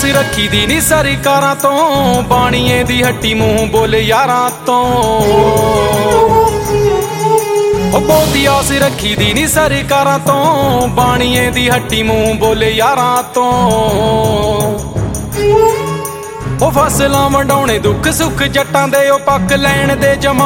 ਆਸ ਰੱਖੀ ਦੀ ਨੀ ਸਰਕਾਰਾਂ ਤੋਂ, ਬਾਣੀਏ ਦੀ ਹੱਟੀ ਮੂੰਹ ਬੋਲੇ ਯਾਰਾਂ ਤੋਂ। ਬਹੁਤੀ ਆਸ ਰੱਖੀ ਦੀ ਨੀ ਸਰਕਾਰਾਂ ਤੋਂ, ਬਾਣੀਏ ਦੀ ਹੱਟੀ ਮੂੰਹ ਬੋਲੇ ਯਾਰਾਂ ਤੋਂ। ਉਹ ਫਸਲਾਂ ਵੰਡਾਉਣੇ ਦੁੱਖ ਸੁੱਖ ਜੱਟਾਂ ਦੇ, ਉਹ ਪੱਕ ਲੈਣ ਦੇ ਜਮਾ।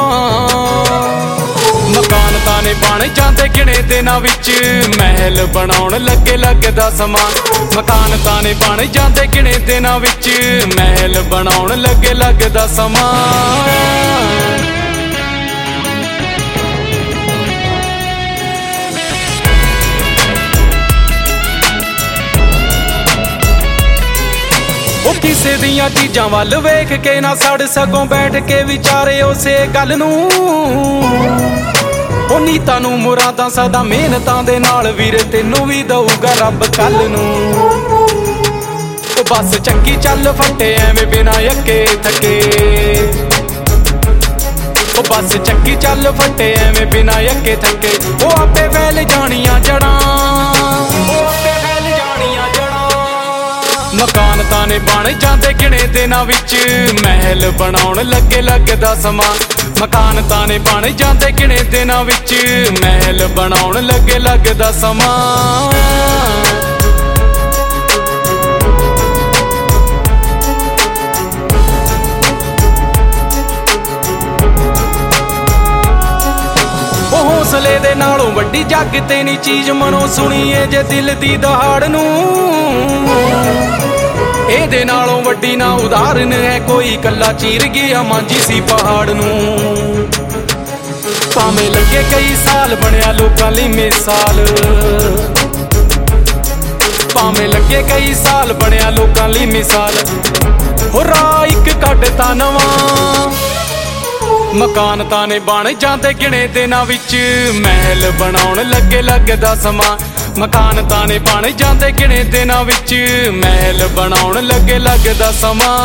ਮਕਾਨ ਤਾਂ ਨੇ ਬਣ ਜਾਂਦੇ ਗਿਣੇ ਦਿਨਾਂ ਵਿੱਚ, ਮਹਿਲ ਬਣਾਉਣ ਲੱਗੇ ਲੱਗਦਾ ਸਮਾਂ। ਮਕਾਨ ਤਾਂ ਨੇ ਬਣ ਜਾਂਦੇ ਗਿਣੇ ਦਿਨਾਂ ਵਿੱਚ, ਮਹਿਲ ਬਣਾਉਣ ਲੱਗੇ ਲੱਗਦਾ ਸਮਾਂ। ਉਹ ਕਿਸੇ ਦੀਆਂ ਚੀਜ਼ਾਂ ਵੱਲ ਵੇਖ ਕੇ ਨਾ ਸੜ, ਸਗੋਂ ਬੈਠ ਕੇ ਵਿਚਾਰੇ ਉਸੇ ਗੱਲ ਨੂੰ। ਉਹ ਨੀਤਾਂ ਨੂੰ ਮੁਰਾਦਾਂ ਸਦਾ ਮਿਹਨਤਾਂ ਦੇ ਨਾਲ, ਵੀਰੇ ਤੈਨੂੰ ਵੀ ਦਊਗਾ ਰੱਬ ਕੱਲ ਨੂੰ। ਉਹ ਬਸ ਚੱਕੀ ਚੱਲ ਫੱਟੇ ਐਵੇਂ ਬਿਨਾਂ ਅੱਕੇ ਥੱਕੇ। ਉਹ ਬਸ ਚੱਕੀ ਚੱਲ ਫੱਟੇ ਐਵੇਂ ਬਿਨਾਂ ਅੱਕੇ ਥੱਕੇ। ਉਹ ਆਪੇ ਫੈਲ ਜਾਣੀਆਂ ਜੜਾਂ, ਮਕਾਨ ਤਾਂ ਨੇ ਬਣ ਜਾਂਦੇ ਗਿਣੇ ਦਿਨਾਂ ਵਿੱਚ, ਮਹਿਲ ਬਣਾਉਣ ਲੱਗੇ ਲੱਗਦਾ ਸਮਾਂ। ਮਕਾਨ ਤਾਂ ਨੇ ਬਣ ਜਾਂਦੇ ਗਿਣੇ ਦਿਨਾਂ ਵਿੱਚ, ਮਹਿਲ ਬਣਾਉਣ ਲੱਗੇ ਲੱਗਦਾ ਸਮਾਂ। ਉਹ ਹੌਸਲੇ ਦੇ ਨਾਲੋਂ ਵੱਡੀ ਜੱਗ ਤੇ ਨੀ ਚੀਜ਼, ਮਨੋਂ ਸੁਣੀਏ ਜੇ ਦਿਲ ਦੀ ਦਹਾੜ ਨੂੰ। ਇਹਦੇ ਨਾਲੋਂ ਵੱਡੀ ਨਾ ਉਦਾਹਰਨ ਹੈ ਕੋਈ, ਕੱਲਾ ਚੀਰ ਗਿਆ ਮਾਂਜੀ ਸੀ ਪਹਾੜ ਨੂੰ। ਭਾਵੇਂ ਲੱਗੇ ਕਈ ਸਾਲ ਬਣਿਆ ਲੋਕਾਂ ਲਈ ਮਿਸਾਲ, ਭਾਵੇਂ ਲੱਗੇ ਕਈ ਸਾਲ ਬਣਿਆ ਲੋਕਾਂ ਲਈ ਮਿਸਾਲ। ਹੋ ਰਾਹ ਇੱਕ ਕੱਢਤਾ ਨਵਾਂ, ਮਕਾਨ ਤਾਂ ਨੇ ਬਣ ਜਾਂਦੇ ਗਿਣੇ ਦਿਨਾਂ ਵਿੱਚ, ਮਹਿਲ ਬਣਾਉਣ ਲੱਗੇ ਲੱਗਦਾ ਸਮਾਂ। ਮਕਾਨ ਤਾਂ ਨੇ ਬਣ ਜਾਂਦੇ ਗਿਣੇ ਦਿਨਾਂ ਵਿੱਚ, ਮਹਿਲ ਬਣਾਉਣ ਲੱਗੇ ਲੱਗਦਾ ਸਮਾਂ।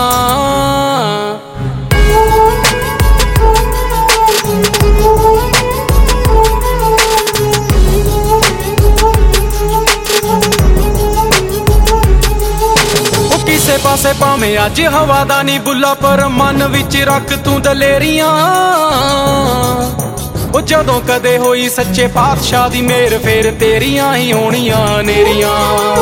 ਉਹ ਕਿਸੇ ਪਾਸੇ ਭਾਵੇਂ ਅੱਜ ਹਵਾ ਦਾ ਨੀ ਬੁੱਲਾ, ਪਰ ਮਨ ਵਿੱਚ ਰੱਖ ਤੂੰ ਦਲੇਰੀਆਂ। ਉਹ ਜਦੋਂ ਕਦੇ ਹੋਈ ਸੱਚੇ ਪਾਤਸ਼ਾਹ ਦੀ ਮਿਹਰ, ਫੇਰ ਤੇਰੀਆਂ ਹੀ ਹੋਣੀਆਂ ਨੇਰੀਆਂ।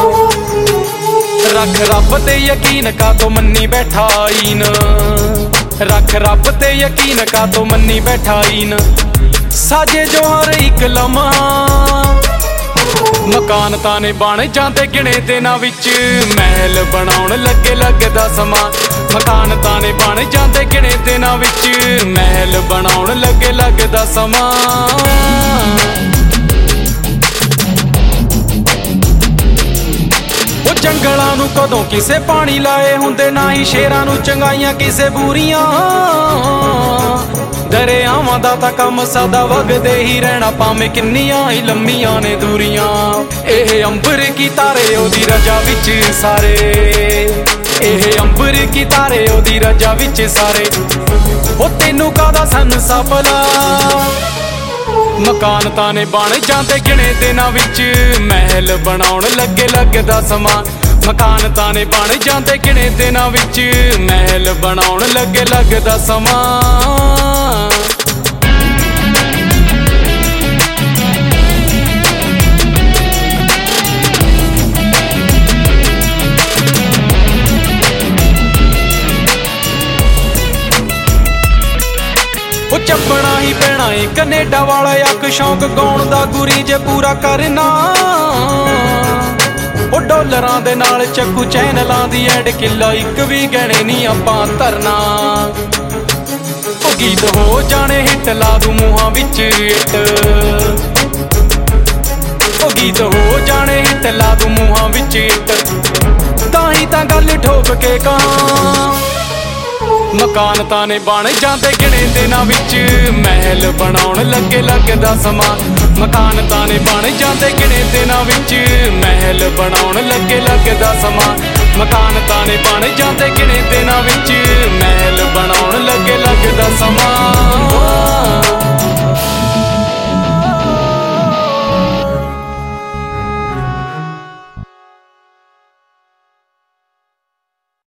ਰੱਖ ਰੱਬ ਤੇ ਯਕੀਨ ਕਾਤੋਂ ਮੰਨੀ ਬੈਠਾ ਈਨ, ਰੱਖ ਰੱਬ ਤੇ ਯਕੀਨ ਕਾਤੋਂ ਮੰਨੀ ਬੈਠਾ ਈਨ। ਸਾਜੇ ਜੋ ਹਰ ਇੱਕ ਲਮਹਾ, ਮਕਾਨ ਤਾਂ ਨੇ ਬਣ ਜਾਂਦੇ ਗਿਣੇ ਦਿਨਾਂ ਵਿੱਚ, ਮਹਿਲ ਬਣਾਉਣ ਲੱਗੇ ਲੱਗਦਾ ਸਮਾਂ। ਮਕਾਨ ਤਾਂ ਨੇ ਬਣ ਜਾਂਦੇ ਗਿਣੇ ਦਿਨਾਂ ਵਿੱਚ, ਮਹਿਲ ਬਣਾਉਣ ਲੱਗੇ ਲੱਗਦਾ ਸਮਾਂ। ਉਹ ਜੰਗਲਾਂ ਨੂੰ ਕਦੋਂ ਕਿਸੇ ਪਾਣੀ ਲਾਏ ਹੁੰਦੇ, ਨਾ ਹੀ ਸ਼ੇਰਾਂ ਨੂੰ ਚੰਗਾਈਆਂ ਕਿਸੇ ਬੂਰੀਆਂ। ਦਰਿਆਵਾਂ ਦਾ ਤਾਂ ਕੰਮ ਸਦਾ ਵਗਦੇ ਹੀ ਰਹਿਣਾ, ਭਾਵੇਂ ਕਿੰਨੀਆਂ ਹੀ ਲੰਮੀਆਂ ਨੇ ਦੂਰੀਆਂ। ਇਹ ਅੰਬਰ ਕੀ ਤਾਰੇ ਉਹਦੀ ਰਜਾ ਵਿੱਚ ਸਾਰੇ, ਇਹ ਅੰਬਰ ਕੀ ਤਾਰੇ ਉਹਦੀ ਰਜਾ ਵਿੱਚ ਸਾਰੇ। ਉਹ ਤੈਨੂੰ ਕਾਹਦਾ ਸੰਸਾ ਭਲਾ, ਮਕਾਨ ਤਾਂ ਨੇ ਬਣ ਜਾਂਦੇ ਗਿਣੇ ਦਿਨਾਂ ਵਿੱਚ, ਮਹਿਲ ਬਣਾਉਣ ਲੱਗੇ ਲੱਗਦਾ ਸਮਾਂ। ਮਕਾਨ ਤਾਂ ਨੇ ਬਣ ਜਾਂਦੇ ਗਿਣੇ ਦਿਨਾਂ ਵਿੱਚ, ਮਹਿਲ ਬਣਾਉਣ ਲੱਗੇ ਲੱਗਦਾ ਸਮਾਂ। ਉਹ ਚੱਪਣਾ ਹੀ ਪੈਣਾ ਏ ਕਨੇਡਾ ਵਾਲਾ ਅੱਖ, ਸ਼ੌਂਕ ਗਾਉਣ ਦਾ ਗੁਰੀ ਜੇ ਪੂਰਾ ਕਰਨਾ। ਉਹ ਡਾਲਰਾਂ ਦੇ ਨਾਲ ਚੱਕੂ ਚੈਨਲਾਂ ਦੀ ਐਡ, ਕਿੱਲਾ ਇੱਕ ਵੀ ਗਹਿਣੇ ਨਹੀਂ ਆਪਾਂ ਧਰਨਾ। ਉਹ ਗੀਤ ਹੋ ਜਾਣੇ ਹਿੱਟ, ਲਾ ਦੂ ਮੂੰਹਾਂ ਵਿੱਚ ਇੱਟ। ਉਹ ਗੀਤ ਹੋ ਜਾਣੇ ਹਿੱਟ, ਲਾ ਦੂ ਮੂੰਹਾਂ ਵਿੱਚ ਇੱਟ। ਤਾਂ ਹੀ ਤਾਂ ਗੱਲ ਠੋਕ ਕੇ ਕਹਾਂ, ਮਕਾਨ ਤਾਂ ਨੇ ਬਣ ਜਾਂਦੇ ਗਿਣੇ ਦਿਨਾਂ ਵਿੱਚ, ਮਹਿਲ ਬਣਾਉਣ ਲੱਗੇ ਲੱਗਦਾ ਸਮਾਂ। ਮਕਾਨ ਤਾਂ ਨੇ ਬਣ ਜਾਂਦੇ ਗਿਣੇ ਦਿਨਾਂ ਵਿੱਚ, ਮਹਿਲ ਬਣਾਉਣ ਲੱਗੇ ਲੱਗਦਾ ਸਮਾਂ। ਮਕਾਨ ਤਾਂ ਨੇ ਬਣ ਜਾਂਦੇ ਗਿਣੇ ਦਿਨਾਂ ਵਿੱਚ, ਮਹਿਲ